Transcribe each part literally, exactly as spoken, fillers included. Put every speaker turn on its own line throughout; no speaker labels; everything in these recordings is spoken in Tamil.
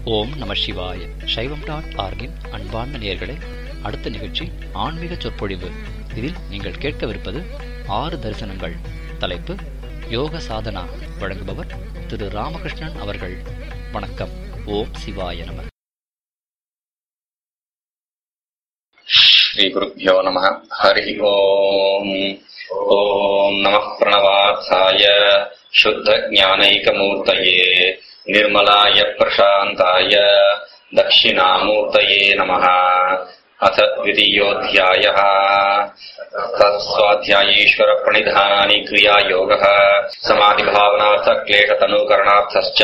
ஓம் நம சிவாய. சைவம் டாட் ஆர்கின் அன்பார்ந்த நேயர்களே, அடுத்த நிகழ்ச்சி ஆன்மீக சொற்பொழிவு. இதில் நீங்கள் கேட்கவிருப்பது ஆறு தரிசனங்கள். தலைப்பு யோக சாதனா. வழங்குபவர் திரு ராமகிருஷ்ணன் அவர்கள். வணக்கம். ஓம் சிவாய நம.
ஸ்ரீ குருப்யோ நமः. ஹரி ஓம். ஓம் நமः பிரணவார்த்தாய சுத்த ஞானைகமூர்த்தயே निर्मलाय प्रशान्ताय दक्षिणामूर्तये नमः. अथ द्वितीयोऽध्यायः. तत्स्वाध्यायेश्वर प्रणिधानानि क्रियायोगः समाधिभावनार्थ क्लेशतनुकरणार्थश्च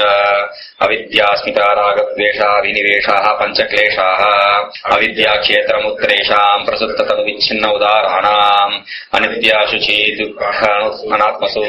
अविद्यास्मितारागद्वेषाभिनिवेशाः पञ्चक्लेशाः अविद्याक्षेत्रमुत्रेषाम् प्रसुप्ततनु विच्छिन्न उदाराणाम् अनित्याशुचि दुःखानात्मसु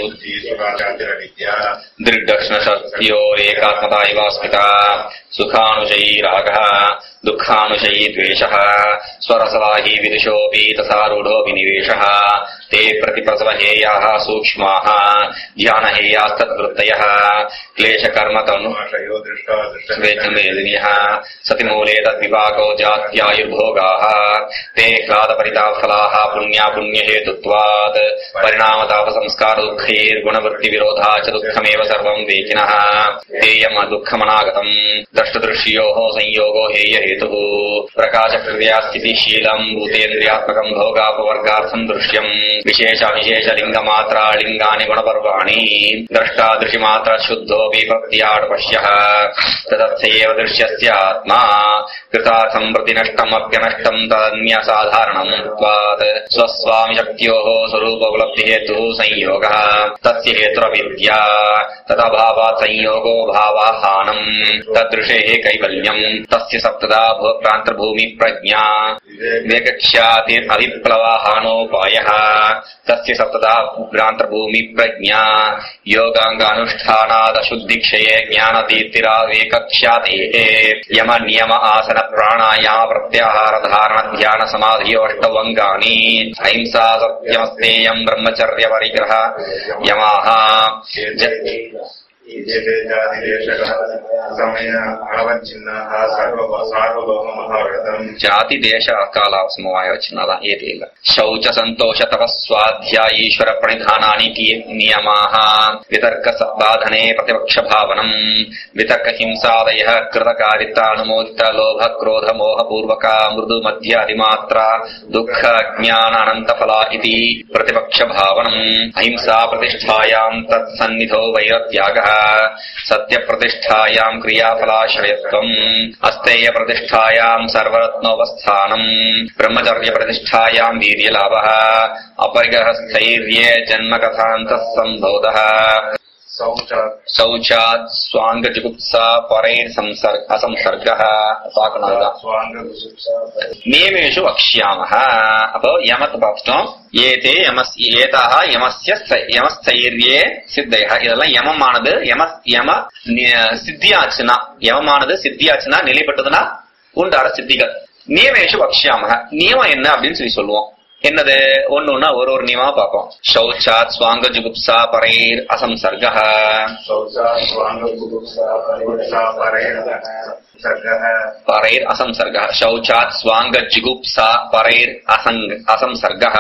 दृग्दर्शनशक्त्योरेकात्मता इवास्मिता सुखानुशयी रागः दुःखानुशयी द्वेषः स्वरसवाही विदुषोऽपि तथारूढोऽपि निवेशः ते प्रतिप्रसवहेयाः सूक्ष्माः ध्यानहेयास्तद्वृत्तयः क्लेशकर्मतनु वेदनीयः सतिमूले तद्विपाको जात्यायुर्भोगाः ते ह्लादपरिताफलाः पुण्यापुण्यहेतुत्वात् परिणामतापसंस्कारदुःखैर्गुणवृत्तिविरोधा च दुःखमेव सर्वम् वेकिनः तेयम् दुःखमनागतम् द्रष्टुदृश्योः संयोगो हेयहेतुः प्रकाशक्रियास्थितिशीलम् भूतेन्द्रियात्मकम् भोगापवर्गार्थम् दृश्यम् विशेषाविशेषलिङ्गमात्रा लिङ्गानि गुणपर्वाणि द्रष्टा दृशिमात्र शुद्धोऽपि प्रत्याट् पश्यः तदर्थ एव दृश्यस्य आत्मा कृतार्थम् प्रतिनष्टमप्यनष्टम् तदन्यसाधारणम् त्वात् स्वस्वामिशक्त्योः स्वरूपोपलब्धिहेतुः संयोगः तस्य हेतुरविद्या तदभावात् संयोगो भावाहानम् तदृशेः कैवल्यम् तस्य सप्तदा प्रान्तर्भूमि प्रज्ञा वेगक्ष्यातिरभिप्लवाहानोपायः तस्य सप्तदा प्रान्तर्भूमि प्रज्ञा योगाङ्गानुष्ठानादशुद्धिक्षये ज्ञानतीर्तिरावेकक्ष्यातेः यम नियम आसन प्राणायाम प्रत्याहार धारण ध्यान समाधियो अष्टवङ्गानि अहिंसा सत्यमस्तेयम् ब्रह्मचर्य परिग्रह यमाः ಜಾತಿ ದೇಶ ಕಾಲ ಸಮವಾಯ ಚಿನ್ನದ ಏತಿಲ್ಲ. ಶೌಚ ಸಂತೋಷ ತಪಸ್ವಾಧ್ಯಾಯ ಈಶ್ವರ ಪ್ರಣಿಧಾನಾನಿ ನಿಯಮಾಃ ವಿತರ್ಕ ಬಾಧನೆ ಪ್ರತಿಪಕ್ಷ ಭಾವನಂ ವಿತರ್ಕ ಹಿಂಸಾದಯ ಕೃತಕಾರಿತ ಅನುಮೋದಿತ ಲೋಭ ಕ್ರೋಧ ಮೋಹ ಪೂರ್ವಕ ಮೃದು ಮಧ್ಯ ಅಧಿಮಾತ್ರ ದುಃಖ ಅಜ್ಞಾನ ಅನಂತ ಫಲ ಇತಿ ಪ್ರತಿಪಕ್ಷ ಭಾವನಂ ಅಹಿಂಸಾ ಪ್ರತಿಷ್ಠಾಯಾಂ ತತ್ಸನ್ನಿಧೋ ವೈರತ್ಯಾಗಃ ಸತ್ಯ ಪ್ರತಿಷ್ಠಾಯಾಂ ಕ್ರಿಯಾಫಲಾಶ್ರಯತ್ವಂ ಅಸ್ತೇಯ ಪ್ರತಿಷ್ಠಾಯಾಂ ಸರ್ವರತ್ನೋಪಸ್ಥಾನಂ ಬ್ರಹ್ಮಚರ್ಯ ಪ್ರತಿಷ್ಠಾಯಾಂ ವೀರ್ಯಲಾಭಃ ಅಪರಿಗ್ರಹ ಸ್ಥೈರ್ಯೇ ಜನ್ಮಕಥಾಂತಃ ಸಂಬೋಧಃ ಶೌಚಾತ್ ಸ್ವಾಂಗ ಜುಗುಪ್ಸಾ ಪರೈರ್ ಅಸಂಸರ್ಗಃ நியமேஷு வக்ஷ்யாமஹ. அப்போ யமத்தை பார்த்துட்டோம். ஏதே யமஸ் ஏதாக யமஸ்ய யமஸ்தைர்யே சித்தைஹ. இதெல்லாம் யமமானது யம யம சித்தியாச்சுனா யமமானது சித்தியாச்சுனா நிலைப்பட்டதுன்னா உண்டார சித்திகள். நியமேஷு வக்ஷ்யாமஹ. நியமம் என்ன அப்படின்னு சொல்லி சொல்லுவோம். என்னது ஒன்னு ஒன்னா ஒரு ஒரு நியமா பார்ப்போம். சௌச்சாத் ஸ்வாங்க ஜுகுப்சா பரைர் அசம்சர்கஹ. பரைர் அசம்சர்கஹ. சௌச்சாத் ஸ்வாங்க ஜுகுப்சா பரைர் அசம்சர்கஹ.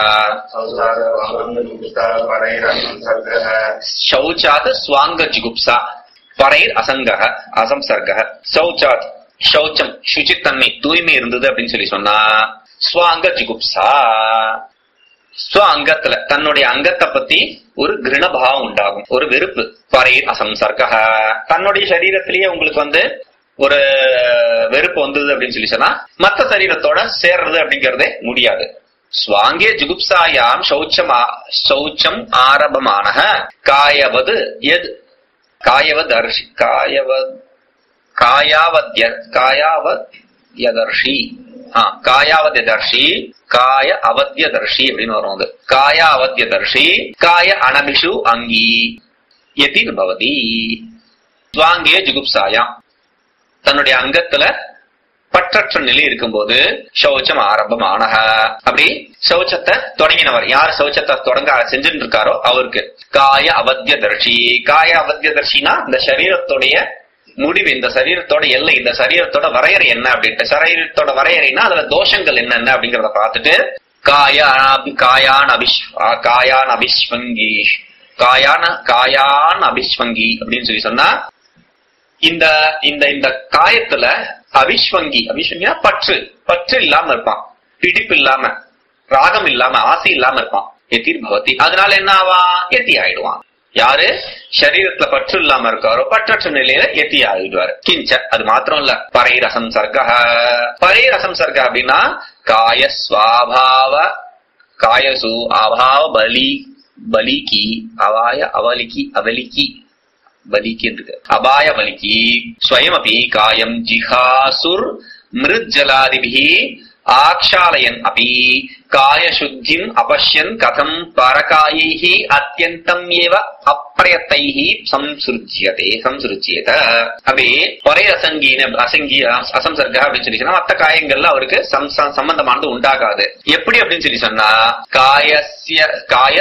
சௌச்சாத் ஸ்வாங்க ஜுகுப்சா பரைர் அசங்கஹ அசம்சர்கஹ. சௌச்சாத் சௌச்சம் சுச்சித்தன்மை தூய்மை இருந்தது அப்படின்னு சொல்லி சொன்னா ஸ்வாங்க ஜிகுப்சா ஸ்வ அங்கத்துல தன்னுடைய அங்கத்தை பத்தி ஒரு கிருணபாவம் உண்டாகும், ஒரு வெறுப்பு. பரைர் அசம்சர்கஹ. தன்னுடைய சரீரத்திலேயே உங்களுக்கு வந்து ஒரு வெறுப்பு வந்தது அப்படின்னு சொல்லி சொன்னா மத்த சரீரத்தோட சேர்றது அப்படிங்கறதே முடியாது. ஸ்வாங்கே ஜுகுப்சாயாம் சௌச்சம் சௌச்சம் ஆரம்பமானஹ காயவது எது காயவத் அர்ஷி காயவத் காயாவத்ய காயாவத்யதர்ஷி காயாவத்யதர்ஷி காய அவத்யதர்ஷி அப்படின்னு வரும். அது காய அவத்யதர்ஷி காய அனபிஷு அங்கி எதிர் பவதி. ஸ்வாங்கே ஜுகுப்சாயாம் தன்னுடைய அங்கத்துல பற்றற்ற நிலை இருக்கும்போது சௌச்சம் ஆரம்பமானஹ. அப்படி சௌச்சத்தை தொடங்கினவர் யார் சௌச்சத்தை தொடங்க செஞ்சுட்டு இருக்காரோ அவருக்கு காய அவத்யதர்ஷி. காய அவத்யதர்ஷினா இந்த சரீரத்துடைய முடிவு, இந்த சரீரத்தோட எல்லை, இந்த சரீரத்தோட வரையறை என்ன அப்படின்ட்டு, சரீரத்தோட வரையறைனா அதுல தோஷங்கள் என்னென்ன அப்படிங்கறத பார்த்துட்டு காயான் காயான் அபிஷ் காயான் அபிஸ்வங்கி காயான காயான் அபிஸ்வங்கி அப்படின்னு சொல்லி சொன்னா, இந்த இந்த இந்த காயத்துல அபிஸ்வங்கி, அபிஸ்வங்கினா பற்று, பற்று இல்லாம இருப்பான், பிடிப்பு இல்லாம, ராகம் இல்லாம, ஆசை இல்லாம இருப்பான். எதிர் பவதி, அதனால என்ன ஆவா, எத்தி ஆயிடுவான். யாரு சரீரத்துல பற்று இல்லாம இருக்காரோ பற்றற்ற நிலையில எத்தி ஆயிடுவாரு. கிஞ்ச அது மாத்திரம் இல்ல, பரை ரசம் சர்க்க, பரை ரசம் சர்க்க அப்படின்னா காய ஸ்வாபாவ காயசு அபாவ பலி பலிக்கு அவாய அவலிக்கு அவலிக்கு பலிக்கு இருக்கு, அபாய பலிக்கு ஸ்வயம் அபி காயம் ஜிஹாசுர் மிருஜ்ஜலாதிபிஹி ஆக்ஷாலயன் அபி காய சுத்திம் அபஷ்யன் கதம் பரகாயைஹி அத்யந்தம் ஏவ அப்ரயத்தைஹி சம்சுருஜ்யதே சம்சுருஜ்யத. அப்படி ஒரே அசங்கீன அசங்கி அசம்சர்கா அப்படின்னு சொல்லி சொன்னா மற்ற காயங்கள்ல அவருக்கு சம்பந்தமானது உண்டாகாது. எப்படி அப்படின்னு சொல்லி சொன்னா, காயஸ்ய காய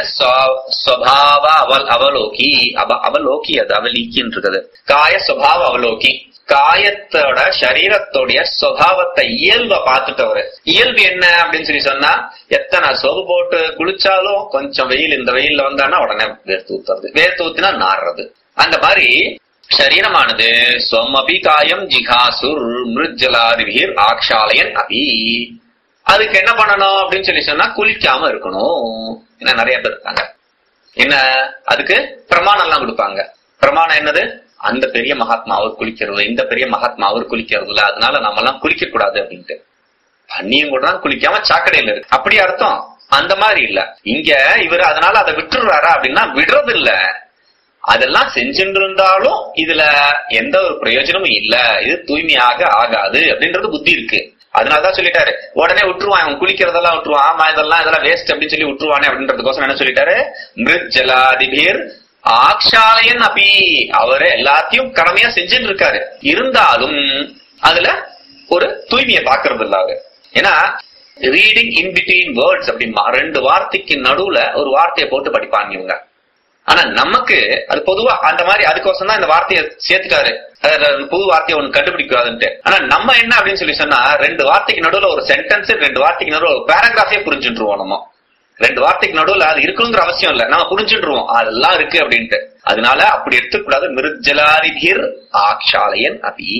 ஸ்வபாவ அவல் அவலோகி அவ அவலோகி அது அவலீக்கின்னு இருக்குது. காய ஸ்வபாவ அவலோகி, காயத்தோட சரீரத்தோடைய சுபாவத்தை இயல்பை பார்த்துட்டவரு. இயல்பு என்ன அப்படின்னு சொல்லி சொன்னா, எத்தனை சோப்பு போட்டு குளிச்சாலும் கொஞ்சம் வெயில் இந்த வெயில்ல வந்தான்னா உடனே வேர்த்து ஊத்துறது, வேர்த்து ஊத்தினா நாடுறது. அந்த மாதிரி சரீரமானது ஸ்வமபி காயம் ஜிகாசுர் மிருஜ்ஜலாதிபீர் ஆக்ஷாலயன் அபி, அதுக்கு என்ன பண்ணணும் அப்படின்னு சொல்லி சொன்னா குளிக்காம இருக்கணும். என்ன நிறைய பேர் இருக்காங்க, என்ன அதுக்கு பிரமாணம் எல்லாம் கொடுப்பாங்க. பிரமாணம் என்னது, அந்த பெரிய மகாத்மா அவர் குளிக்கிறது, இந்த பெரிய மகாத்மா அவர் குளிக்கிறது இல்ல, அதனால நம்ம எல்லாம் குளிக்க கூடாது அப்படின்ட்டு. பண்ணியும் கூட தான் குளிக்காம சாக்கடையில இருக்கு, அப்படி அர்த்தம். அந்த மாதிரி இல்ல இங்க இவரு. அதனால அதை விட்டுறாரா அப்படின்னா விடுறது இல்ல, அதெல்லாம் செஞ்சுட்டு இருந்தாலும் இதுல எந்த ஒரு பிரயோஜனமும் இல்ல, இது தூய்மையாக ஆகாது அப்படின்றது புத்தி இருக்கு. அதனாலதான் சொல்லிட்டாரு, உடனே விட்டுருவான், அவன் குளிக்கிறதெல்லாம் விட்டுருவான், ஆமா இதெல்லாம் இதெல்லாம் வேஸ்ட் அப்படின்னு சொல்லி விட்டுருவானே அப்படின்றதுக்கோசம் என்ன சொல்லிட்டாரு, மிருஜ்ஜலாதிபீர் ஆக்ஷாலயன் அபி, அவரு எல்லாத்தையும் கடமையா செஞ்சுட்டு இருக்காரு, இருந்தாலும் அதுல ஒரு தூய்மையை பாக்குறது இல்ல அவரு. ஏன்னா ரீடிங் இன் பிட்வீன் வேர்ட்ஸ் அப்படிமா, ரெண்டு வார்த்தைக்கு நடுவுல ஒரு வார்த்தையை போட்டு படிப்பாங்க இவங்க. ஆனா நமக்கு அது பொதுவா அந்த மாதிரி, அதுக்கோசம் தான் இந்த வார்த்தையை சேர்த்துட்டாரு, புது வார்த்தையை ஒண்ணு கண்டுபிடிக்காதுன்ட்டு. ஆனா நம்ம என்ன அப்படின்னு சொல்லி சொன்னா, ரெண்டு வார்த்தைக்கு நடுவுல ஒரு சென்டென்ஸ், ரெண்டு வார்த்தைக்கு நடுவுல ஒரு பேராகிராஃபே புரிஞ்சுட்டுருவோம். நம்ம ரெண்டு வார்த்தைக்கு நடுவுல அது இருக்கணுங்கிற அவசியம் இல்ல, நம்ம புரிஞ்சுட்டுருவோம் அதெல்லாம் இருக்கு அப்படின்ட்டு. அதனால அப்படி எடுத்துக்கூடாது. மிருஜ்ஜலாதிபீர் ஆக்ஷாலயன் அபி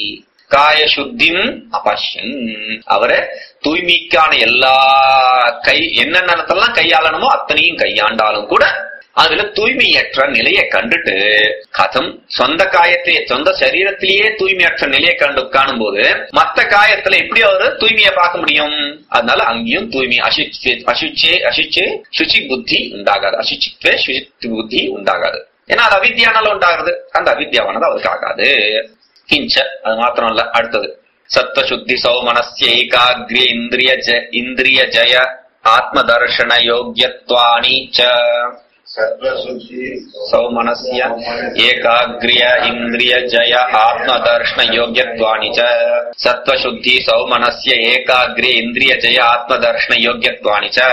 காய சுத்திம் அபஷ்யன், அவரை தூய்மைக்கான எல்லா கை என்னென்னத்தெல்லாம் கையாளணுமோ அத்தனையும் கையாண்டாலும் கூட அதுல தூய்மையற்ற நிலையை கண்டுட்டு, கதம் சொந்த காயத்தை சொந்த சரீரத்திலேயே தூய்மையற்ற நிலையை கண்டு காணும் போது மத்த காயத்துல எப்படி அவரு தூய்மையை பார்க்க முடியும்? அதனால அங்கேயும் தூய்மை அசுச்சி அசுச்சே அசுச்சே சுச்சி புத்தி உண்டாகாது, அசுச்சித்வே சுச்சி புத்தி உண்டாகாது. ஏன்னா அது அவித்யானால உண்டாகிறது, அந்த அவித்யாவானது அவருக்கு ஆகாது. கிஞ்ச அது மாத்திரம் இல்ல, அடுத்தது சத்வசுத்தி சௌமனஸ்ய ஏகாக்ரிய இந்திரிய இந்திரிய ஜய ஆத்ம தர்ஷன யோக்யத்வானி ச. சௌமனஸ்ய ஏகாக்ரிய இந்திரிய ஜய ஆத்ம தர்ஷன யோக்யத்வானி ச. சத்வசுத்தி சௌமனஸ்ய ஏகாக்ரிய இந்திரிய ஜய ஆத்ம தர்ஷன யோக்யத்வானி ச.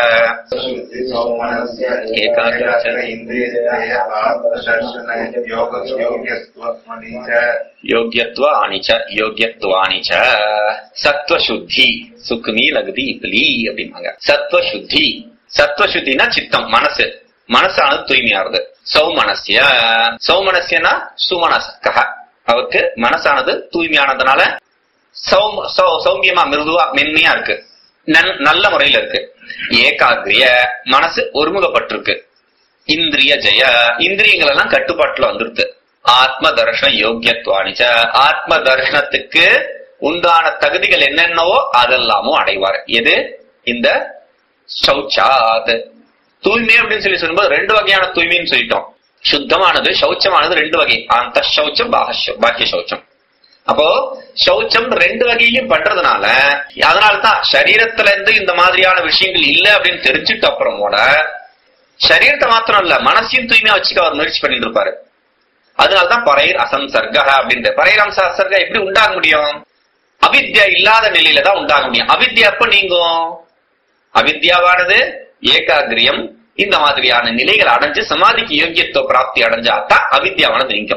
யோக்யத்வானி ச யோக்யத்வானி ச. சத்வசுத்தி சுக்குமி லகுதி இப்லி அப்படிம்பாங்க. சத்வசுத்தி, சத்வசுத்தினா சித்தம் மனசு, மனசானது தூய்மையானது. சௌமனஸ்ய, சௌமனஸ்யனா சுமனஸ்க, அவருக்கு மனசானது தூய்மையானதுனால சௌமியமா மிருதுவா மென்மையா இருக்கு, நல்ல முறையில இருக்கு. ஏகாகிரிய மனசு ஒருமுகப்பட்டிருக்கு. இந்திரிய ஜெய இந்திரியங்கள் எல்லாம் கட்டுப்பாட்டுல வந்துருக்கு. ஆத்ம தர்ஷன யோக்கியத்வானிச்ச, ஆத்ம தர்ஷனத்துக்கு உண்டான தகுதிகள் என்னென்னவோ அதெல்லாமும் அடைவார். எது? இந்த சௌச்சாத் தூய்மை அப்படின்னு சொல்லி சொல்லும்போது ரெண்டு வகையான தூய்மைன்னு சொல்லிட்டோம். சுத்தமானது சௌச்சமானது ரெண்டு வகை, அந்த சௌச்சம் பாக்கிய சௌச்சம். அப்போ சௌச்சம் ரெண்டு வகையிலும் பண்றதுனால அதனால்தான் சரீரத்துல இருந்து இந்த மாதிரியான விஷயங்கள் இல்ல அப்படின்னு தெரிஞ்சுட்டு அப்புறம் கூட சரீரத்தை மாத்திரம் இல்ல மனசையும் தூய்மையா வச்சுக்க அவர் முயற்சி பண்ணிட்டு இருப்பாரு. அதனால்தான் பரைர் அசம்சர்கா அப்படின்ற பரைர் அசம்சர்கா எப்படி உண்டாக முடியும்? அவித்யா இல்லாத நிலையில தான் உண்டாக முடியும். அவித்யா எப்ப நீங்கும்? அவித்யாவானது ஏகாகிரியம் இந்த மாதிரியான நிலைகள் அடைஞ்சு சமாதிக்கு யோகியத்துவ பிராப்தி அடைஞ்சாதான் அவித்யாவானது நீங்கும்.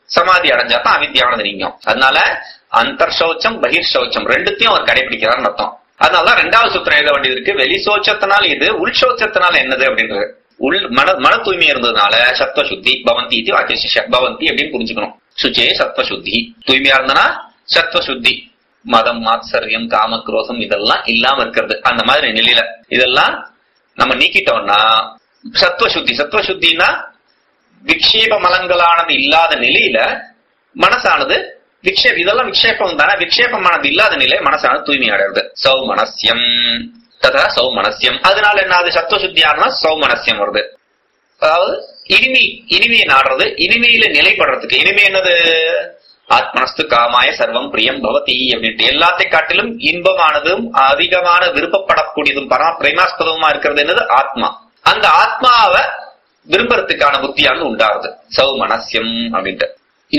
சமாதி அடைஞ்சாதான் அவித்யானது நீங்கும். அதனால அந்தர் சௌச்சம் பகிர் சௌச்சம் ரெண்டுத்தையும் அவர் கடைபிடிக்கிறார்னு அர்த்தம். அதனாலதான் ரெண்டாவது சூத்திரம் எழுத வேண்டியது இருக்கு. வெளி சோச்சத்தினால இது, உள் சோச்சத்தினால என்னது அப்படின்றது. உள் மன மன தூய்மை இருந்ததுனால சத்வ சுத்தி பவந்தி இது வாக்கிய பவந்தி அப்படின்னு புரிஞ்சுக்கணும். சுச்சே சத்வ சுத்தி, தூய்மையா இருந்தனா சத்வ சுத்தி. மதம் மாத்சரியம் காம குரோதம் இதெல்லாம் இல்லாம இருக்கிறது. அந்த மாதிரி நிலையில இதெல்லாம் நம்ம நீக்கிட்டோம்னா சத்வ சுத்தி. சத்வ சுத்தினா விக்ஷேப மலங்களானது இல்லாத நிலையில மனசானது விக்ஷேப இதெல்லாம் விக்ஷேபம் தானே, விக்ஷேபமானது இல்லாத நிலை மனசானது தூய்மை அடைறது. சௌமனஸ்யம் ததா சௌமனஸ்யம். அதனால என்ன சத்வசுத்தியானா சௌமனஸ்யம் வருது. அதாவது இனிமை, இனிமையை நாடுறது, இனிமையில நிலைப்படுறதுக்கு. இனிமை என்னது? ஆத்மனஸ்து காமாய சர்வம் பிரியம் பவதி அப்படின்ட்டு எல்லாத்தை காட்டிலும் இன்பமானதும் அதிகமான விருப்பப்படக்கூடியதும் பரம பிரேமாஸ்பதமா இருக்கிறது என்னது? ஆத்மா. அந்த ஆத்மாவை விரும்புறதுக்கான புத்தியானது உண்டாருது சௌமனஸ்யம் அப்படின்ட்டு.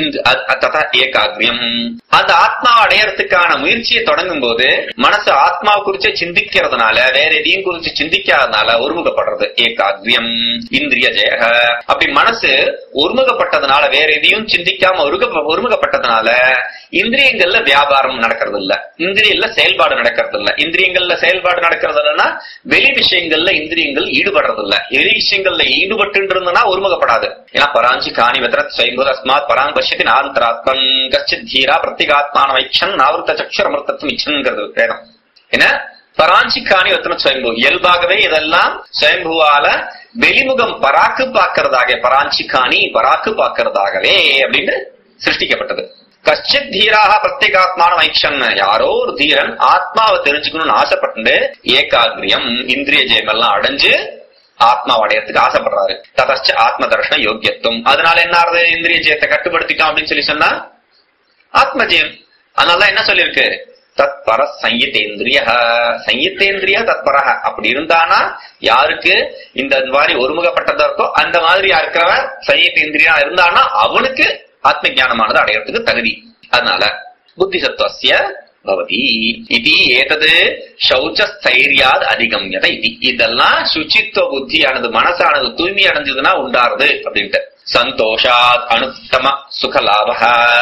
ஏகாகிரியம் அந்த ஆத்மா அடையறதுக்கான முயற்சியை தொடங்கும் போது மனசு ஆத்மா குறிச்சு சிந்திக்கிறதுனால வேற எதையும் குறிச்சு சிந்திக்காதனால ஒருமுகப்படுறது ஏகாகிரியம். இந்திரிய ஜெய அப்படி மனசு ஒருமுகப்பட்டதுனால வேற எதையும் சிந்திக்காம ஒருமுகப்பட்டதுனால இந்திரியங்கள்ல வியாபாரம் நடக்கிறது இல்ல, இந்திரியல்ல செயல்பாடு நடக்கிறது இல்ல. இந்திரியங்கள்ல செயல்பாடு நடக்கிறது இல்லைன்னா வெளி விஷயங்கள்ல இந்திரியங்கள் ஈடுபடுறது இல்ல. வெளி விஷயங்கள்ல ஈடுபட்டு இருந்ததுன்னா ஒருமுகப்படாது. ஏன்னா பராஞ்சி காணி வெதரத் ஸ்வயம்பூத அஸ்மாத் பராங் பஷ்யதி நாந்தராத்மன் கச்சித் தீரா பிரத்யேகாத்மான வைச்சன் நாவிருத்த சக்ஷுர அமிர்தத்துவம் இச்சன்ங்கிறது வேதம். ஏன்னா பராஞ்சி காணி வெத்தன ஸ்வயம்பூ இயல்பாகவே இதெல்லாம் ஸ்வயம்பூவால வெளிமுகம் பராக்கு பாக்கிறதாக, பராஞ்சி காணி பராக்கு பாக்கிறதாகவே அப்படின்னு சிருஷ்டிக்கப்பட்டது. கச்சித் தீராக பிரத்யேகாத்மான வைச்சன் யாரோ ஒரு தீரன் ஆத்மாவை தெரிஞ்சுக்கணும்னு ஆசைப்பட்டு ஏகாகிரியம் இந்திரிய ஜெயம் எல்லாம் அடைஞ்சு ஆத்மாவை அடையறதுக்கு ஆசைப்படுறாரு. ததச்ச ஆத்ம தர்ஷன யோக்கியத்துவம். அதனால என்ன ஆறுது? இந்திரிய ஜெயத்தை கட்டுப்படுத்திட்டோம் அப்படின்னு சொல்லி சொன்னா ஆத்ம ஜெயம். அதனால என்ன சொல்லிருக்கு? தத்பர சங்கீதேந்திரிய சங்கீதேந்திரிய தத்பரக. அப்படி இருந்தானா யாருக்கு இந்த மாதிரி ஒருமுகப்பட்டதா இருக்கோ அந்த மாதிரி இருக்கிறவன் சங்கீதேந்திரியா இருந்தானா அவனுக்கு ஆத்ம ஞானமானது அடையறதுக்கு தகுதி. அதனால புத்தி சத்துவசிய பவதி இது ஏதது சௌச்சஸ்தைரியாத் அதிகம்யத இது. இதெல்லாம் சுச்சித்துவ புத்தியானது மனசானது தூய்மை அடைஞ்சதுன்னா உண்டாருது அப்படின்ட்டு. சந்தோஷாத் அனுத்தம சுகலாப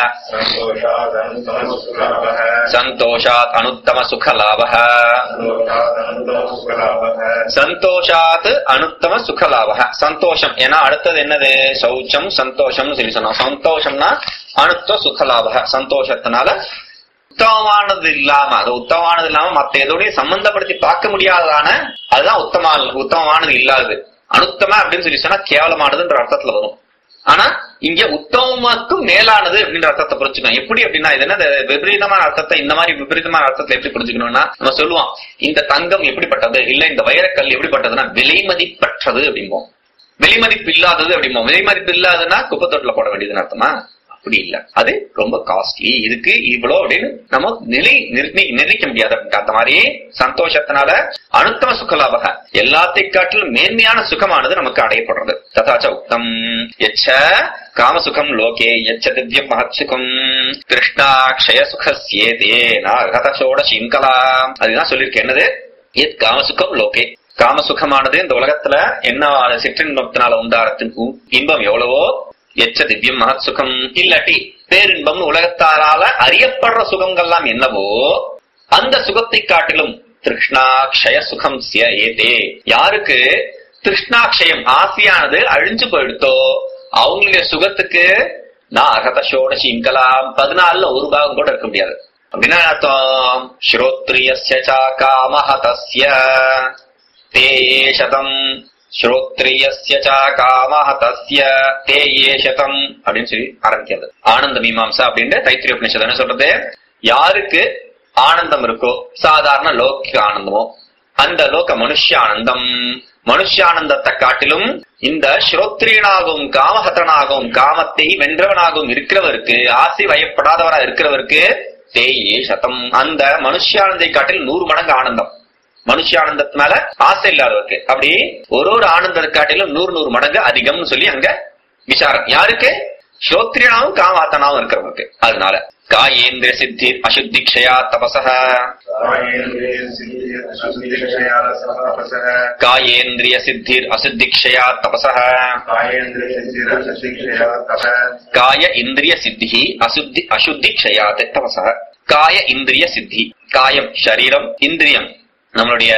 சந்தோஷாத் அனுத்தம சுகலாப சந்தோஷாத் அனுத்தம சுகலாப. சந்தோஷம் ஏன்னா அடுத்தது என்னது? சௌச்சம் சந்தோஷம் சொல்லி சொன்னோம். சந்தோஷம்னா அனுத்துவ சுகலாப. சந்தோஷத்தினால உத்தமமானது இல்லாம, அது உத்தமமானது இல்லாம மத்த எதோடய சம்பந்தப்படுத்தி பார்க்க முடியாததான அதுதான் உத்தம உத்தமமானது இல்லாது. அனுத்தம அப்படின்னு சொல்லி சொன்னா கேவலமானதுன்ற அர்த்தத்துல வரும். ஆனா இங்க உத்தமமாக்கும் மேலானது அப்படின்ற அர்த்தத்தை புரிஞ்சுக்கணும். எப்படி அப்படின்னா இது என்ன விபரீதமான அர்த்தத்தை இந்த மாதிரி விபரீதமான அர்த்தத்தை எப்படி புரிஞ்சுக்கணும்னா நம்ம சொல்லுவோம் இந்த தங்கம் எப்படிப்பட்டது, இல்ல இந்த வைரக்கல் எப்படிப்பட்டதுன்னா விலை மதிப்பற்றது அப்படிம்போம். விலை மதிப்பு இல்லாதது அப்படிம்போம். விலை மதிப்பு இல்லாததுன்னா குப்பத்தொட்டில போட வேண்டியதுன்னு அர்த்தமா? அப்படி இல்ல, அது ரொம்ப காஸ்ட்லி, இதுக்கு இவ்வளவு அப்படின்னு நம்ம நிலை நிர்ணயிக்க முடியாது. அந்த மாதிரி சந்தோஷத்தினால அனுத்தம சுகலாபக எல்லாத்தை காட்டிலும் மேன்மையான சுகமானது நமக்கு அடையப்படுறது. ததாச்ச உக்தம் எச்ச காமசுகம் லோகே எச்ச திவ்யம் மகத் சுகம் கிருஷ்ணாக்ஷய சுகஸ்யேதே நாகதசோட சிங்கலா. அதுதான் சொல்லியிருக்கேன். என்னது? எத் காமசுகம் லோகே. காமசுகமானது இந்த உலகத்துல என்ன சிற்றின்பத்தினால உண்டாரத்துக்கு இன்பம் எவ்வளவோ எச்ச திவ்யம் மகத் சுகம் இல்லாட்டி பேரின்பம் உலகத்தாரால அறியப்படுற சுகங்கள்லாம் என்னவோ அந்த சுகத்தை காட்டிலும் திருஷ்ணாக்ஷய சுகம் ஏதே. யாருக்கு திருஷ்ணாக்ஷயம் ஆசையானது அழிஞ்சு போயிடுத்தோ அவங்களுடைய சுகத்துக்கு நான் அகதசோட சிங்கலாம் பதினாலுல ஒரு பாகம் கூட இருக்க முடியாது. அப்படின்னா அர்த்தம் ஸ்ரோத்ரியஸ்ய காமஹதஸ்ய தேஷதம் ஸ்ரோத்ரியஸ்ய காமஹதஸ்ய தேயேஷதம் அப்படின்னு சொல்லி ஆரம்பிக்கிறது. ஆனந்த மீமாம்சா அப்படின்னு தைத்திரிய உபநிஷத்து என்ன சொல்றது? யாருக்கு ஆனந்தம் இருக்கோ சாதாரண லோக ஆனந்தமோ அந்த லோக மனுஷானந்தம், மனுஷானந்தத்தை காட்டிலும் இந்த ஸ்ரோத்ரியனாகவும் காமஹதனாகவும் காமத்தை வென்றவனாகவும் இருக்கிறவருக்கு, ஆசை வயப்படாதவரா இருக்கிறவருக்கு தேயே சதம் அந்த மனுஷானந்தை காட்டில் நூறு மடங்கு ஆனந்தம். மனுஷானந்தத்து மேல ஆசை இல்லாதவருக்கு அப்படி ஒரு ஒரு ஆனந்தத்தை காட்டிலும் நூறு நூறு மடங்கு அதிகம்னு சொல்லி அங்க விசாரம். யாருக்கு? ஸ்ரோத்ரியனாவும் காமாத்தனாவும் இருக்கிறவருக்கு. அதனால காயேந்திர சித்தி அசுத்திக்ஷயா தபசஹ காயேந்திரிய சித்திர் அசுத்திக்ஷயா தபசஹ காய இந்திரிய சித்தி அசுத்தி அசுத்திக்ஷயாத் தபசஹ. காய இந்திரிய சித்தி, காயம் சரீரம், இந்திரியம் நம்மளுடைய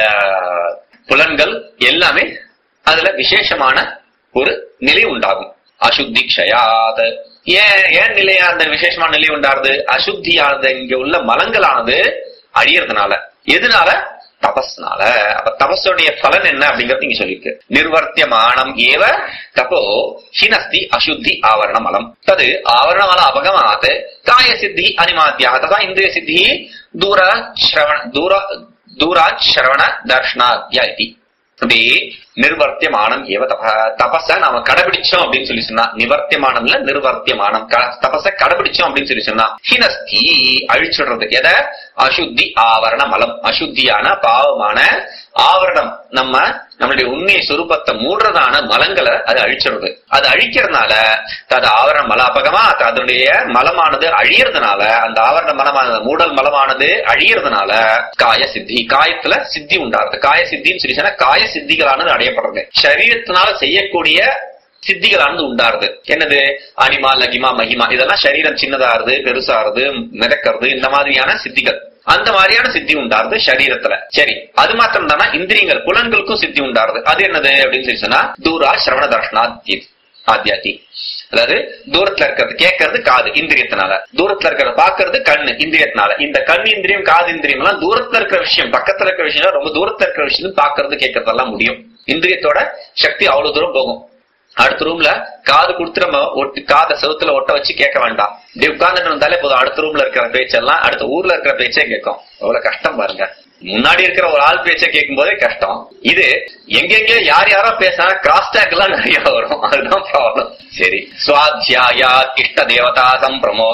புலன்கள் எல்லாமே அதுல விசேஷமான ஒரு நிலை உண்டாகும். அசுத்திக்ஷயாத் ஏன் ஏன் நிலையா அந்த விசேஷமான நிலை உண்டாருது? அசுத்தியானது இங்க உள்ள மலங்களானது அழியறதுனால. எதனால? தபஸ்னால. அப்ப தபஸுடைய பலன் என்ன அப்படிங்கறது இங்க சொல்லிருக்கு. நிர்வர்த்தியமானம் ஏவ தபோ ஹினஸ்தி அசுத்தி ஆவரண மலம் தது ஆவரண மல அபகமாத் காய சித்தி அனிமாத்தியா ததா இந்திரிய சித்தி தூர ஸ்ரவண தூர தூராத் ஸ்ரவண தர்ஷனாத்யா இதி. அப்படி நிர்வர்த்தியமானம் ஏவ தப தபஸ நாம கடைபிடிச்சோம் அப்படின்னு சொல்லி சொன்னா, நிவர்த்தியமானம்ல நிர்வர்த்தியமானம் தபஸ கடைபிடிச்சோம் அப்படின்னு சொல்லி சொன்னா ஹினஸ்தி அழிச்சுடுறது. எதை? அசுத்தி ஆவரண மலம், அசுத்தியான பாவமான ஆவரணம் நம்ம நம்மளுடைய உண்மை சுரூபத்தை மூடுறதான மலங்களை அது அழிச்சிடுறது. அது அழிக்கிறதுனால அது ஆவரண மல அபகமா அதனுடைய மலமானது அழியறதுனால, அந்த ஆவரண மலமானது மூடல் மலமானது அழியறதுனால காய சித்தி, காயத்துல சித்தி உண்டாருது. காய சித்தின்னு சொல்லி சொன்னா காய சித்திகளானது அடையப்படுறது. சரீரத்தினால செய்யக்கூடிய சித்திகளானது உண்டாருது. என்னது? அனிமா லகிமா மகிமா இதெல்லாம் சரீரம் சின்னதாருது, பெருசாருது, மிதக்கிறது, இந்த மாதிரியான சித்திகள். அந்த மாதிரியான சித்தி உண்டாருது சரீரத்துல. சரி, அது மாத்திரம் தானா? இந்திரியங்கள் புலன்களுக்கும் சித்தி உண்டாருது. அது என்னது அப்படின்னு சொல்லி சொன்னா தூரா சிரவண தர்ஷனாத்தி ஆத்தியாத்தி. அதாவது தூரத்துல இருக்கிறது கேட்கறது காது இந்திரியத்தினால, தூரத்துல இருக்கிறத பாக்குறது கண்ணு இந்திரியத்தினால. இந்த கண் இந்திரியம் காது இந்திரியம் எல்லாம் தூரத்துல இருக்கிற விஷயம், பக்கத்துல இருக்கிற விஷயம், ரொம்ப தூரத்துல இருக்கிற விஷயம் பாக்குறது கேட்கறதெல்லாம் முடியும். இந்திரியத்தோட சக்தி அவ்வளவு தூரம் போகும். அடுத்த ரூம்ல காது கொடுத்து நம்ம ஒட்டு காதை செவுத்துல ஒட்ட வச்சு கேட்க வேண்டாம். இப்படி உட்கார்ந்துட்டு இருந்தாலே போதும், அடுத்த ரூம்ல இருக்கிற பேச்செல்லாம் அடுத்த ஊர்ல இருக்கிற பேச்சே கேட்கும். அவ்வளவு கஷ்டம் பாருங்க. முன்னாடி இருக்கிற ஒரு ஆள் பேச்சை கேட்கும் போதே கஷ்டம். இது எங்கெங்க யார் யாரோ பேசினா கிராஸ் டாக் எல்லாம் நிறைய வரும், அதுதான் ப்ராப்ளம். சரி, ஸ்வாத்யாயா இஷ்ட தேவதா சம்பிரமோக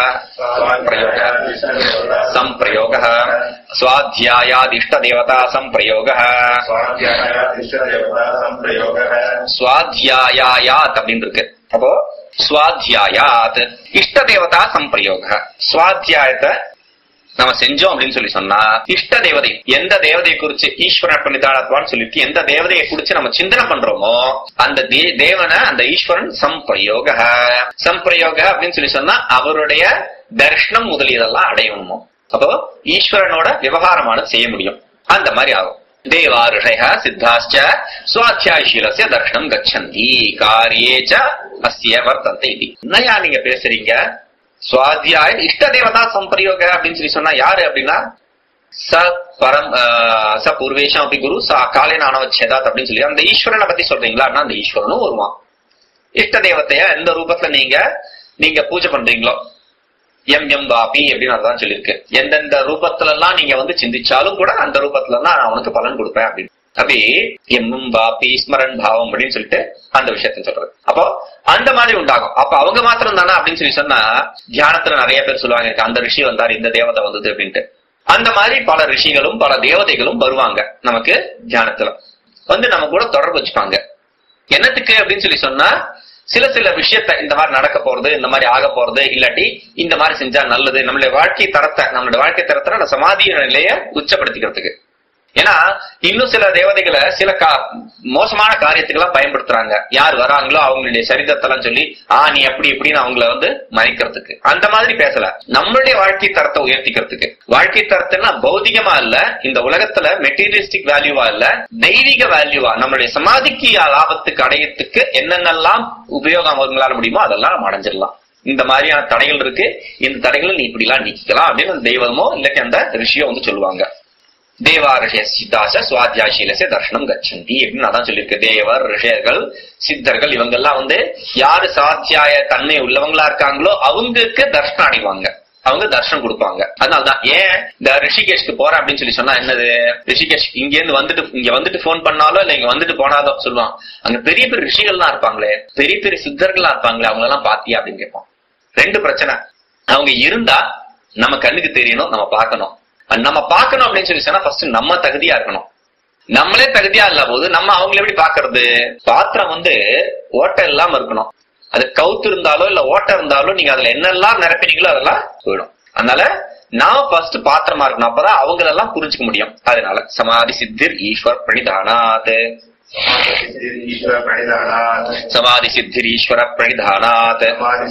சம்பிரயோக ஸ்வாத்யாயாத் இஷ்ட தேவதா சம்பிரயோக ஸ்வாத்யாயாத் அப்படின்னு இருக்கு. அப்போ ஸ்வாத்யாயாத் இஷ்ட தேவதா சம்பிரயோக, ஸ்வாத்யாயத்தை நம்ம செஞ்சோம் அப்படின்னு சொல்லி சொன்னா இஷ்ட தேவதை, எந்த தேவதையை குறிச்சு ஈஸ்வரன் பண்ணிதானத்வான்னு சொல்லிட்டு எந்த தேவதையை குறிச்சு நம்ம சிந்தனை பண்றோமோ அந்த தேவனை அந்த ஈஸ்வரன் சம்பிரயோக சம்பிரயோக அப்படின்னு சொல்லி சொன்னா அவருடைய தர்ஷனம் முதலியதெல்லாம் அடையணுமோ. அப்போ ஈஸ்வரனோட விவகாரமானது செய்ய முடியும். அந்த மாதிரி ஆகும். தேவா ரிஷய சித்தாச்ச ஸ்வாத்யாயசீலஸ்ய தர்ஷனம் கச்சந்தி காரியேச்ச அஸ்ய வர்த்தந்தை இது. என்னையா நீங்க பேசுறீங்க? சுவாத்தியாய இஷ்ட தேவதா சம்பிரயோக அப்படின்னு சொல்லி சொன்னா யாரு அப்படின்னா ச பரம் ச பூர்வேஷம் அப்படி குரு ச காலே நானவச்சேதாத் அப்படின்னு சொல்லி அந்த ஈஸ்வரனை பத்தி சொல்றீங்களா? அந்த ஈஸ்வரனும் வருவான். இஷ்ட தேவத்தைய எந்த ரூபத்துல நீங்க நீங்க பூஜை பண்றீங்களோ எம் எம் வாபி அப்படின்னு அதான் சொல்லியிருக்கு. எந்தெந்த ரூபத்துல எல்லாம் நீங்க வந்து சிந்திச்சாலும் கூட அந்த ரூபத்துல தான் நான் அவனுக்கு பலன் கொடுப்பேன் அப்படின்னு. அப்படி எம்மும் வாபி ஸ்மரன் பாவம் அப்படின்னு சொல்லிட்டு அந்த விஷயத்த சொல்றது. அப்போ அந்த மாதிரி உண்டாகும். அப்ப அவங்க மாத்திரம் தானே அப்படின்னு சொல்லி சொன்னா தியானத்துல நிறைய பேர் சொல்லுவாங்க அந்த ரிஷி வந்தாரு, இந்த தேவதை வந்தது அப்படின்ட்டு. அந்த மாதிரி பல ரிஷிகளும் பல தேவதைகளும் வருவாங்க நமக்கு தியானத்துல வந்து நம்ம கூட தொடர்பு வச்சுப்பாங்க. என்னத்துக்கு அப்படின்னு சொல்லி சொன்னா சில சில விஷயத்த இந்த மாதிரி நடக்க போறது, இந்த மாதிரி ஆக போறது, இல்லாட்டி இந்த மாதிரி செஞ்சா நல்லது, நம்மளுடைய வாழ்க்கை தரத்தை நம்மளுடைய வாழ்க்கை தரத்தை அந்த சமாதிய நிலைய உச்சப்படுத்திக்கிறதுக்கு. ஏன்னா இன்னும் சில தேவதைகளை சில கா மோசமான காரியத்துக்கெல்லாம் பயன்படுத்துறாங்க. யார் வராங்களோ அவங்களுடைய சரிதத்தெல்லாம் சொல்லி ஆஹ் நீ எப்படி எப்படின்னு அவங்கள வந்து மறைக்கிறதுக்கு. அந்த மாதிரி பேசல, நம்மளுடைய வாழ்க்கை தரத்தை உயர்த்திக்கிறதுக்கு. வாழ்க்கை தரத்தைன்னா பௌதிகமா இல்ல, இந்த உலகத்துல மெட்டீரியலிஸ்டிக் வேல்யூவா இல்ல, தெய்வீக வேல்யூவா நம்மளுடைய சமாதிக்கு லாபத்துக்கு அடையத்துக்கு என்னென்னலாம் உபயோகம் அவங்களால முடியுமோ அதெல்லாம் நம்ம அடைஞ்சிடலாம். இந்த மாதிரியான தடைகள் இருக்கு, இந்த தடைகளை நீ இப்படி எல்லாம் நீக்கலாம் அப்படின்னு அந்த தெய்வமோ இல்லாட்டி அந்த ரிஷியோ வந்து சொல்லுவாங்க. தேவாரிஷய சித்தாச சுவாத்தியாசீலச தர்ஷனம் கச்சந்தி அப்படின்னு அதான் சொல்லியிருக்கு. தேவர் ரிஷயர்கள் சித்தர்கள் இவங்க எல்லாம் வந்து யாரு சாத்தியாய தன்மை உள்ளவங்களா இருக்காங்களோ அவங்களுக்கு தர்ஷனம் அடைவாங்க, அவங்க தர்ஷனம் கொடுப்பாங்க. அதனாலதான் ஏன் இந்த ரிஷிகேஷ்க்கு போறேன் அப்படின்னு சொல்லி சொன்னா என்னது, ரிஷிகேஷ் இங்க இருந்து வந்துட்டு இங்க வந்துட்டு போன் பண்ணாலோ இல்ல இங்க வந்துட்டு போனாலோ சொல்லுவான் அங்க பெரிய பெரிய ரிஷிகள்லாம் இருப்பாங்களே, பெரிய பெரிய சித்தர்கள்லாம் இருப்பாங்களே, அவங்க எல்லாம் பாத்தியா அப்படின்னு கேட்பான். ரெண்டு பிரச்சனை, அவங்க இருந்தா நம்ம கண்ணுக்கு தெரியணும், நம்ம பார்க்கணும். நம்ம பார்க்கணும் அப்படின்னு சொல்லி சொன்னா ஃபர்ஸ்ட் நம்ம தகுதியா இருக்கணும். நம்மளே தகுதியா இல்ல போது நம்ம அவங்களை எப்படி பாக்குறது? பாத்திரம் வந்து ஓட்டை இல்லாம இருக்கணும். அது கவுத்து இருந்தாலோ இல்ல ஓட்ட இருந்தாலும் நீங்க அதுல என்னெல்லாம் நிரப்பினீங்களோ அதெல்லாம் போயிடும். அதனால நான் ஃபர்ஸ்ட் பாத்திரமா இருக்கணும், அப்பதான் அவங்களெல்லாம் புரிஞ்சுக்க முடியும். அதனால சமாதி சித்திர் ஈஸ்வர் பிரணிதானாத், சமாதி சித்திர் ஈஸ்வர பிரணிதானாத்,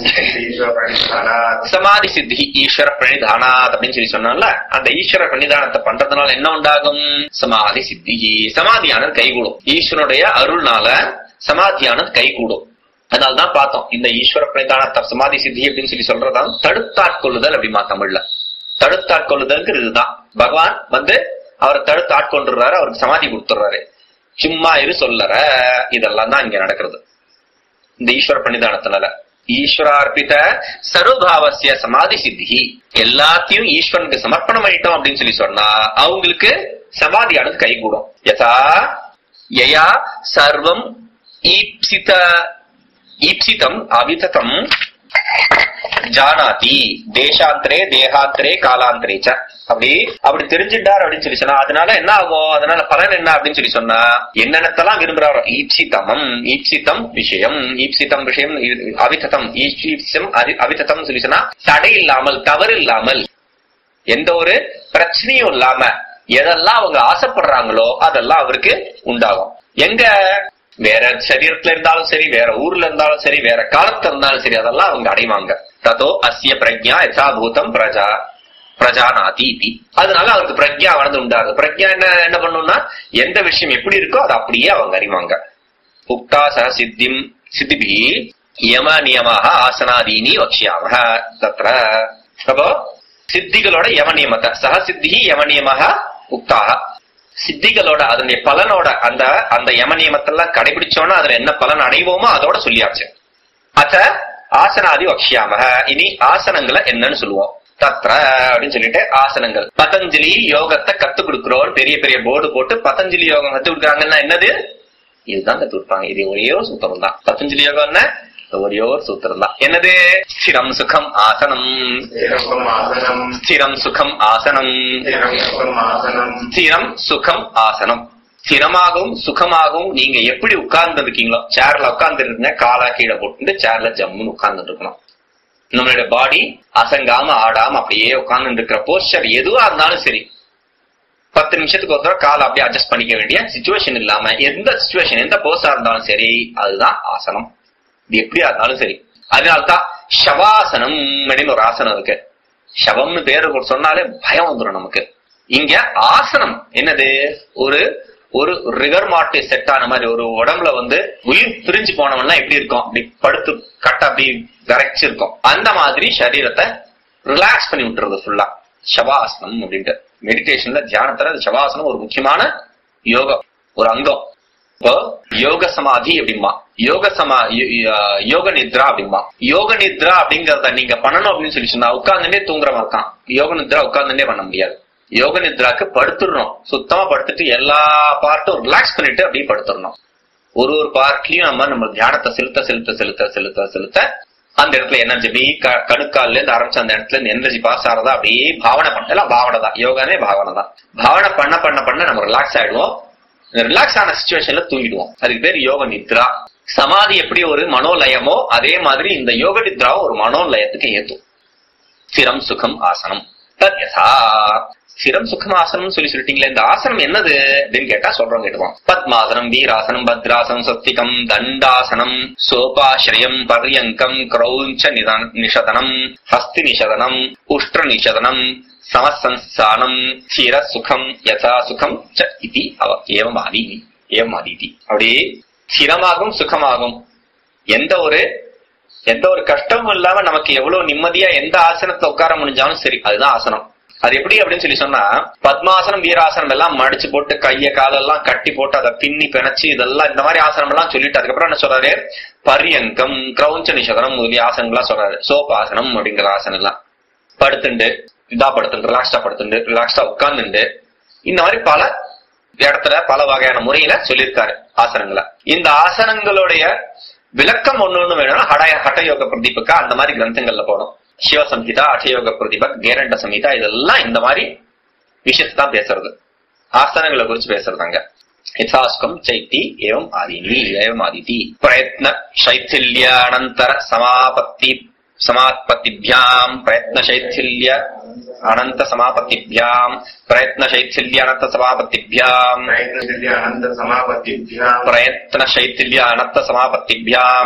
சமாதி சித்தி ஈஸ்வர பிரணிதானாத் அப்படின்னு சொல்லி சொன்னால அந்த ஈஸ்வர பிரணிதானத்தை பண்றதுனால என்ன உண்டாகும்? சமாதி சித்தி, சமாதியானது கைகூடும். ஈஸ்வரனுடைய அருள்னால சமாதியானது கைகூடும். அதனால்தான் பார்த்தோம் இந்த ஈஸ்வர பிரணிதான சமாதி சித்தி அப்படின்னு சொல்லி சொல்றதான் தடுத்தாட்கொள்ளுதல் அப்படிமா தமிழ்ல. தடுத்தாட்கொள்ளுதலுக்கு இதுதான் பகவான் வந்து அவரை தடுத்து ஆட்கொண்டுறாரு, அவருக்கு சமாதி கொடுத்துறாரு. சும்மா இரு சொல்லற இதெல்லாம் தான் இங்க நடக்கிறது இந்த ஈஸ்வர பிரணிதானத்தினால. ஈஸ்வரார்பித சர்வபாவசிய சமாதி சித்தி, எல்லாத்தையும் ஈஸ்வரனுக்கு சமர்ப்பணம் பண்ணிட்டோம் அப்படின்னு சொல்லி சொன்னா அவங்களுக்கு சமாதியானது கைகூடும். யதா யயா சர்வம் ஈப்சித ஈப்சிதம் அவிததம் ஜானாதி தேசாந்திரே தேகாந்திரே காலாந்திரேச்ச, அப்படி அப்படி தெரிஞ்சுட்டார் அப்படின்னு சொல்லி சொன்னா அதனால என்ன ஆகும்? அதனால பலன் என்ன அப்படின்னு சொல்லி சொன்னா என்னென்னத்தெல்லாம் விரும்புறாரோ ஈப்சிதமம், ஈப்சிதம் விஷயம், ஈப்சிதம் விஷயம் அவிததம், ஈப்சிதம் அவிததம் சொல்லி சொன்னா தடை இல்லாமல் தவறு இல்லாமல் எந்த ஒரு பிரச்சனையும் இல்லாம எதெல்லாம் அவங்க ஆசைப்படுறாங்களோ அதெல்லாம் அவருக்கு உண்டாகும். எங்க வேற சரீரத்துல இருந்தாலும் சரி, வேற ஊர்ல இருந்தாலும் சரி, வேற காலத்துல இருந்தாலும் சரி, அதெல்லாம் அவங்க அடைவாங்க. ததோ அஸ்ய பிரஜா யதாபூதம் பிரஜா பிரஜானாதி. அதனால அவருக்கு பிரஜா வளர்ந்து உண்டாகும். பிரஜா என்ன என்ன பண்ணும்னா எந்த விஷயம் எப்படி இருக்கோ அதை அப்படியே அவங்க அறிவாங்க. உக்தா சக சித்திம் சித்திபி யம நியமாக ஆசனாதீனி வக்ஷ்யாமஹ தத்ர. அப்போ சித்திகளோட யம நியமத்தை சக சித்தி யம நியமாக உக்தாக, சித்திகளோட அதனுடைய பலனோட அந்த அந்த யம நியமத்தெல்லாம் கடைபிடிச்சோன்னா அதுல என்ன பலன் அடைவோமோ அதோட சொல்லியாச்சு. அத ஆசனாதி வக்ஷ்யாமஹ, இனி ஆசனங்களை என்னன்னு சொல்லுவோம். தத்ர அப்படின்னு சொல்லிட்டு ஆசனங்கள். பதஞ்சலி யோகத்தை கத்து கொடுக்கிறோம், பெரிய பெரிய போர்டு போட்டு பதஞ்சலி யோகம் கத்து கொடுக்குறாங்கன்னா என்னது? இதுதான் கத்து கொடுப்பாங்க. இது ஒரே ஒரு சூத்திரம் தான். பதஞ்சலி யோகம் என்ன? ஒரே ஒரு சூத்திரம் தான். என்னது? ஸ்திரம் சுகம் ஆசனம், ஸ்திரம் சுகம் ஆசனம், ஸ்திரம் சுகம் ஆசனம். ஸ்திரமாகவும் சுகமாகவும் நீங்க எப்படி உட்கார்ந்து இருக்கீங்களோ, சேர்ல உட்கார்ந்து இருங்க, காலா கீழே போட்டு சேர்ல ஜம்முன்னு உட்கார்ந்து இருக்கணும். நம்மளுடைய பாடி அசங்காம ஆடாம அப்படியே உட்கார்ந்து இருக்கிற போஸ்டர் எதுவா இருந்தாலும் சரி, பத்து நிமிஷத்துக்கு ஒரு தடவை காலை அப்படியே அட்ஜஸ்ட் பண்ணிக்க வேண்டிய சிச்சுவேஷன் இல்லாம எந்த சிச்சுவேஷன் எந்த போஸா இருந்தாலும் சரி அதுதான் ஆசனம். இது எப்படியா இருந்தாலும் சரி. அதனால்தான் ஷவாசனம் அப்படின்னு ஒரு ஆசனம் இருக்கு. ஷவம்னு பேரு சொன்னாலே பயம் வந்துடும் நமக்கு. இங்க ஆசனம் என்னது? ஒரு ஒரு ரிவர் மாட்டு செட் ஆன மாதிரி ஒரு உடம்புல வந்து உயிர் பிரிஞ்சு போனவன்னா எப்படி இருக்கும்? அப்படி படுத்து கட்ட அப்படி விரைச்சு இருக்கும். அந்த மாதிரி சரீரத்தை ரிலாக்ஸ் பண்ணி விட்டுறது ஃபுல்லா ஷவாசனம் அப்படின்ட்டு. மெடிடேஷன்ல தியானத்துல ஷவாசனம் ஒரு முக்கியமான யோகம், ஒரு அங்கம். இப்போ யோக சமாதி அப்படிமா, யோக சமா யோக நித்ரா அப்படிமா. யோக நித்ரா அப்படிங்கறத நீங்க பண்ணணும் அப்படின்னு சொல்லி சொன்னா உட்கார்ந்துட்டே தூங்குற மாதிரி தான். யோக நித்ரா உட்கார்ந்துட்டே பண்ண முடியாது. யோக நித்ராக்கு படுத்துடணும், சுத்தமா படுத்துட்டு எல்லா பார்ட்டும் ரிலாக்ஸ் பண்ணிட்டு அப்படியே படுத்துடணும். ஒரு ஒரு பார்ட்லயும் நம்ம நம்ம தியானத்தை செலுத்த செலுத்த செலுத்த செலுத்த செலுத்த அந்த இடத்துல எனர்ஜி அப்படியே கணுக்கால்ல இருந்து ஆரம்பிச்சு அந்த இடத்துல இருந்து எனர்ஜி பாஸ் ஆறதா அப்படியே பாவனை பண்ண, எல்லாம் பாவனை தான். யோகானே பாவனை தான். பாவனை பண்ண பண்ண பண்ண நம்ம ரிலாக்ஸ் ஆயிடுவோம். ரிலாக்ஸ் ஆன சிச்சுவேஷன்ல தூங்கிடுவோம். அதுக்கு பேர் யோக நித்ரா. சமாதி எப்படி ஒரு மனோலயமோ அதே மாதிரி இந்த யோக நித்ராவும் ஒரு மனோலயத்துக்கு ஏத்தும். ஸ்திரம் சுகம் ஆசனம் தத்யதா. ஸ்திரம் சுகம் ஆசனம் சொல்லி சொல்லிட்டீங்களே, இந்த ஆசனம் என்னது அப்படின்னு கேட்டா சொல்றோம் கேட்டுவோம். பத்மாசனம், வீராசனம், பத்ராசனம், சத்திகம், தண்டாசனம், சோபாஸ்ரயம், பர்யங்கம், கிரௌஞ்ச நிஷதனம், ஹஸ்தி நிஷதனம், உஷ்ட்ர நிஷதனம், சமசம்ஸ்தானம், ஸ்திர சுகம் யதா சுகம் ச இதி அவ ஏவம் ஆதி ஏவம் ஆதி. அப்படியே ஸ்திரமாகும் சுகமாகும் எந்த ஒரு எந்த ஒரு கஷ்டமும் இல்லாம நமக்கு எவ்வளவு நிம்மதியா எந்த ஆசனத்துல உட்கார முடிஞ்சாலும் சரி, அதுதான் ஆசனம். அது எப்படி அப்படின்னு சொல்லி சொன்னா பத்மாசனம், வீராசனம் எல்லாம் மடிச்சு போட்டு கைய காலெல்லாம் கட்டி போட்டு அதை பின்னி பிணைச்சு இதெல்லாம் இந்த மாதிரி ஆசனம் எல்லாம் சொல்லிட்டு அதுக்கப்புறம் என்ன சொல்றாரு? பரியங்கம், கிரௌஞ்ச நிஷதனம் முதலிய ஆசனங்களா சொல்றாரு. சோபாசனம் அப்படிங்கிற ஆசனம் எல்லாம் படுத்துண்டு இதா படுத்துண்டு ரிலாக்ஸ்டா படுத்துண்டு ரிலாக்ஸ்டா உட்கார்ந்துண்டு இந்த மாதிரி பல இடத்துல பல வகையான முறையில சொல்லியிருக்காரு ஆசனங்களை. இந்த ஆசனங்களுடைய விளக்கம் ஒண்ணு ஒண்ணு வேணும்னா ஹடய ஹட்டயோக பிரதீபக்கா அந்த மாதிரி கிரந்தங்கள்ல போடும். சிவசம்ஹிதா, அட்டயோக பிரதிபக், கேரண்ட சம்ஹிதா இதெல்லாம் இந்த மாதிரி விஷயத்தான் பேசுறது, ஆசனங்களை குறிச்சு பேசுறதாங்க. यथास्कम चैति एवं आदीनि एवं आदिति प्रयत्न शैथिल्यानंतर समापत्ति समापत्तिभ्याम प्रयत्न शैथिल्य अनंत समापत्तिभ्याम प्रयत्न शैथिल्य अनंत समापत्तिभ्याम प्रयत्न शैथिल्य अनंत समापत्तिभ्याम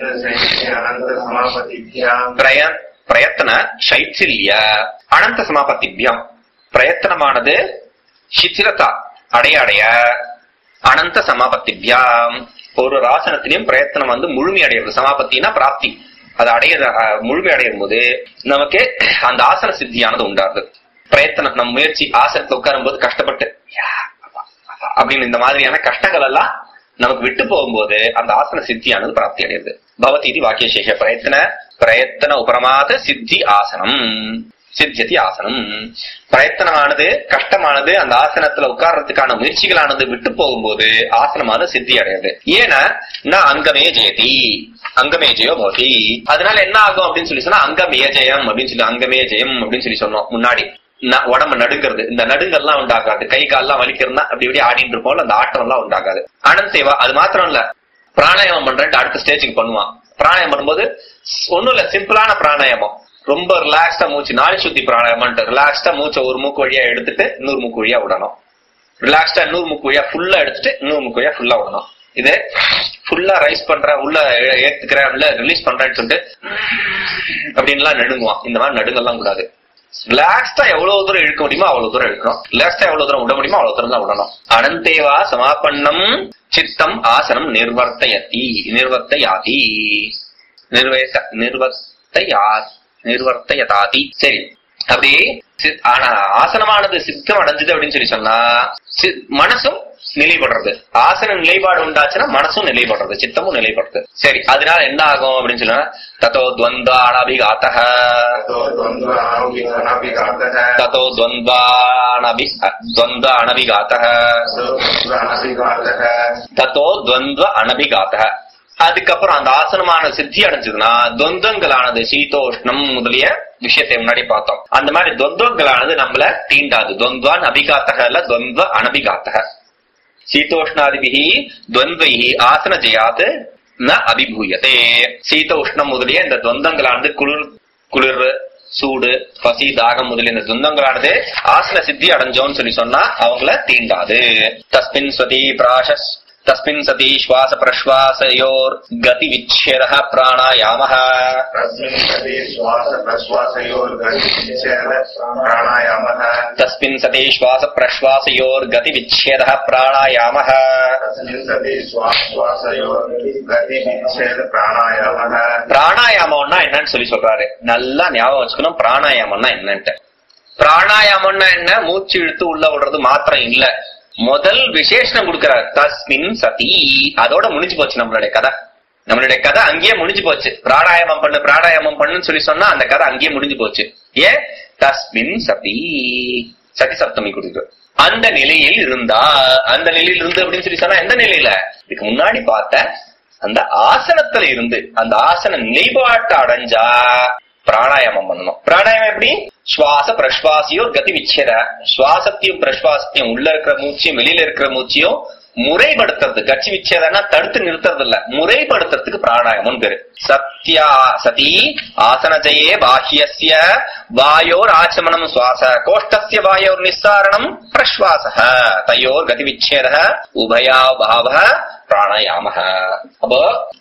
प्रयत्न शैथिल्य अनंत समापत्तिभ्याम प्रयत्नமானது சித்திரதா அடைய அடைய அனந்த சமாபத்திபியாம் ஒரு ராசனத்திலையும் பிரயத்தனம் வந்து முழுமை அடையிறது. சமாபத்தினா பிராப்தி, அது அடைய முழுமை அடையும் போது நமக்கு அந்த ஆசன சித்தியானது உண்டாது. பிரயத்தனம் நம்ம முயற்சி ஆசனத்துல உட்காரும் போது கஷ்டப்பட்டு அப்படின்னு இந்த மாதிரியான கஷ்டங்கள் எல்லாம் நமக்கு விட்டு போகும்போது அந்த ஆசன சித்தியானது பிராப்தி அடையுது. பவதி இது வாக்கியசேஷ பிரயத்தன பிரயத்தன உபரமாத சித்தி ஆசனம் சித்தியதி ஆசனம். பிரயத்தனமானது கஷ்டமானது அந்த ஆசனத்துல உட்கார்றதுக்கான முயற்சிகளானது விட்டு போகும்போது ஆசனமானது சித்தி அடையாது. ஏன்னா நான் அங்கமே ஜெயதி அங்கமே ஜெயோ போதி. அதனால என்ன ஆகும் அப்படின்னு சொல்லி சொன்னா அங்கமே ஜெயம் அப்படின்னு சொல்லி அங்கமே ஜெயம் அப்படின்னு சொல்லி சொன்னோம் முன்னாடி. உடம்பு நடுங்கிறது, இந்த நடுங்கெல்லாம் உண்டாகாது. கை கால்லாம் வலிக்கிறதுனா அப்படி இப்படி ஆடிட்டு இருப்போம், அந்த ஆட்டம் எல்லாம் உண்டாகாது. அனந்தேவா அது மாத்திரம் இல்ல, பிராணாயாமம் பண்றேன் அடுத்த ஸ்டேஜுக்கு பண்ணுவான். பிராணாயாமம் பண்ணும்போது ஒண்ணும் இல்ல, சிம்பிளான பிராணாயாமம், ரொம்ப ரிலாக்ஸ்டா மூச்சு நாடி சுத்தி பிராணாயாமம். ரிலாக்ஸ்டா மூச்சை ஒரு மூக்கு வழியா எடுத்துட்டு இன்னொரு மூக்கு வழியா விடணும். ரிலாக்ஸ்டா இன்னொரு மூக்கு வழியா ஃபுல்லா எடுத்துட்டு இன்னொரு மூக்கு வழியா ஃபுல்லா விடணும். இது ஃபுல்லா ரைஸ் பண்றேன் உள்ள ஏத்துக்கிறேன் உள்ள ரிலீஸ் பண்றேன்னு சொல்லிட்டு அப்படின்னு எல்லாம் நடுங்குவான். இந்த மாதிரி நடுங்கெல்லாம் கூடாது. ரிலாக்ஸ்டா எவ்வளவு தூரம் இழுக்க முடியுமோ அவ்வளவு தூரம் இழுக்கணும். ரிலாக்ஸ்டா எவ்வளவு தூரம் விட முடியுமோ அவ்வளவு தூரம் தான் விடணும். அனந்தேவா சமாபன்னம் சித்தம் ஆசனம் நிர்வர்த்தயதி நிர்வர்த்தயாதி நிர்வயத்த நிர்வர்த்தயா நிர்வர்த்தயதாதி. சரி, அப்படி ஆசனமானது சித்தம் அடைஞ்சது அப்படின்னு சொல்லி சொன்னா மனசும் நிலைப்படுறது. ஆசன நிலைப்பாடு உண்டாச்சுன்னா மனசும் நிலைப்படுறது, சித்தமும் நிலைப்படுறது. சரி, அதனால என்ன ஆகும் அப்படின்னு சொன்னா தத்தோ துவந்த அனபிகாத்தஹ தத்தோ துவந்தானபி துவந்த அனபிகாத்தஹ தத்தோ துவந்த அனபிகாத்தஹ. அதுக்கப்புறம் அந்த ஆசனமான சித்தி அடைஞ்சதுன்னா துவந்தங்களானது சீதோஷ்ணம் முதலிய விஷயத்தை முன்னாடி பார்த்தோம். அந்த மாதிரி துவந்தங்களானது நம்மள தீண்டாது. துவந்த்வான் அபிகாத்தக இல்ல துவந்த அனபிகாத்தக. சீதோஷ்ணாதிபிஹி துவந்த்வைஹி ஆசன ஜெயாத் ந அபிபூயதே. சீத உஷ்ணம் முதலிய இந்த துவந்தங்களானது குளிர் குளிர் சூடு பசி தாகம் முதலிய இந்த துவந்தங்களானது ஆசன சித்தி அடைஞ்சோன்னு சொல்லி சொன்னா அவங்கள தீண்டாது. தஸ்மின் ஸ்வதி பிராஷஸ் तस्मिन् सति श्वास प्रश्वासयोर् गति विच्छेदः प्राणायामः तस्मिन् सति श्वास प्रश्वासयोर् गति विच्छेदः प्राणायामः तस्मिन् सति श्वास प्रश्वासयोर् गति विच्छेदः प्राणायामः तस्मिन् सति श्वास प्रश्वासयोर् गति विच्छेदः प्राणायामः. பிராணாயாமம்னா என்னன்னு சொல்லி சொல்றாரு. நல்லா ஞாபகம் வச்சுக்கணும் பிராணாயாமம்னா என்னன்ட்டு. பிராணாயாமம்னா என்ன? மூச்சு இழுத்து உள்ள விடுறது மாத்திரம் இல்ல, முதல் விசேஷனம் கொடுக்கிறார் தஸ்மின் சதி. அதோட முடிஞ்சு போச்சு நம்மளுடைய கதை. நம்மளுடைய கதை அங்கேயே முடிஞ்சு போச்சு. பிராணாயாமம் பண்ணு பிராணாயாமம் பண்ணுன்னு சொல்லி சொன்னா அந்த கதை அங்கேயே முடிஞ்சு போச்சு. ஏன்? தஸ்மின் சதி சதி சப்தமி கொடுக்கு. அந்த நிலையில் இருந்தா அந்த நிலையில் இருந்து அப்படின்னு சொல்லி சொன்னா எந்த நிலையில? இதுக்கு முன்னாடி பார்த்த அந்த ஆசனத்துல இருந்து அந்த ஆசன நிலைப்பாட்டை அடைஞ்சா பிராணாயாமம் பண்ணணும். பிராணாயாமம் எப்படி? சுவாச பிரஸ்வாசியோ கதி விச்சேத. சுவாசத்தையும் பிரஸ்வாசத்தையும் உள்ள இருக்கிற மூச்சையும் வெளியில இருக்கிற மூச்சையும் முறைப்படுத்துறது. கட்சி விச்சேதனா தடுத்து நிறுத்துறது இல்ல, முறைப்படுத்துறதுக்கு பிராணாயாமம் பேரு. சத்யா சதி ஆசனஜயே பாஹ்யஸ்ய வாயோர் ஆச்சமனம் சுவாச கோஷ்டஸ்ய வாயோர் நிஸ்ஸாரணம் பிரஸ்வாச தயோர் கதி விச்சேத உபயா பாவ பிராணாயாம. அப்போ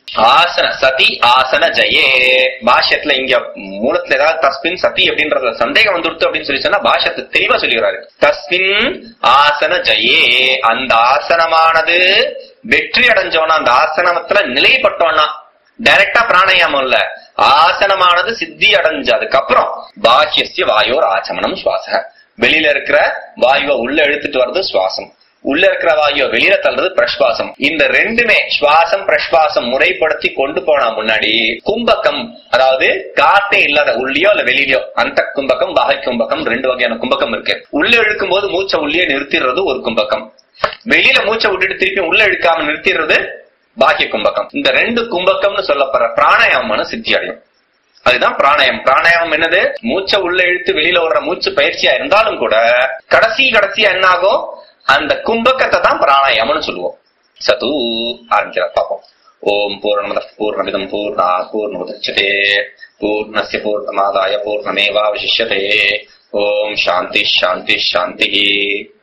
ஆசன சதி ஆசன ஜயே பாஷ்யத்துல இங்க மூலத்துல ஏதாவது தஸ்மின் சதி அப்படின்றத சந்தேகம் வந்துடுத்து அப்படின்னு சொல்லி சொன்னா பாஷ்யத்தை தெளிவா சொல்லுகிறாரு. தஸ்மின் ஆசன ஜயே அந்த ஆசனமானது வெற்றி அடைஞ்சோன்னா அந்த ஆசனத்துல நிலைப்பட்டோம்னா டைரக்டா பிராணாயாமம் இல்ல, ஆசனமானது சித்தி அடைஞ்சதுக்கு அப்புறம் பாஹ்யஸ்ய வாயோர் ஆச்சமனம் சுவாச. வெளியில இருக்கிற வாயுவை உள்ள இழுத்துட்டு வர்றது சுவாசம், உள்ள இருக்கிற வாயு வெளியில தள்ளுறது பிரஸ்வாசம். இந்த ரெண்டுமே சுவாசம் பிரஸ்வாசம் முறைப்படுத்தி கொண்டு போனா முன்னாடி கும்பகம், அதாவது காத்தே இல்லாத உள்ளியோ இல்ல வெளியிலயோ அந்த கும்பகம் பாகை கும்பகம் ரெண்டு வகையான கும்பகம் இருக்கு. உள்ள இழுக்கும் போது மூச்சை உள்ளே நிறுத்திடுறது ஒரு கும்பகம், வெளியில மூச்சை விட்டுட்டு திருப்பி உள்ள இழுக்காம நிறுத்திடுறது பாக்கிய கும்பகம். இந்த ரெண்டு கும்பகம்னு சொல்லப்படுற பிராணாயாமம் சித்தி அடையும். அதுதான் பிராணாயாமம். பிராணாயாமம் என்னது? மூச்சை உள்ள இழுத்து வெளியில வர்ற மூச்சு பயிற்சியா இருந்தாலும் கூட கடைசி கடைசியா என்ன ஆகும்? அந்த கும்பகத்தை தான் பிராணாயாமம்னு சொல்லுவோம். சது ஆரம்பிக்கிறார் பாப்போம். ஓம் பூர்ணமதః பூர்ணமிதம் பூர்ணாத் பூர்ணமுதச்யதே பூர்ணஸ்ய பூர்ணமாதாய பூர்ணமேவாவசிஷ்யதே. ஓம் சாந்தி சாந்தி சாந்தி.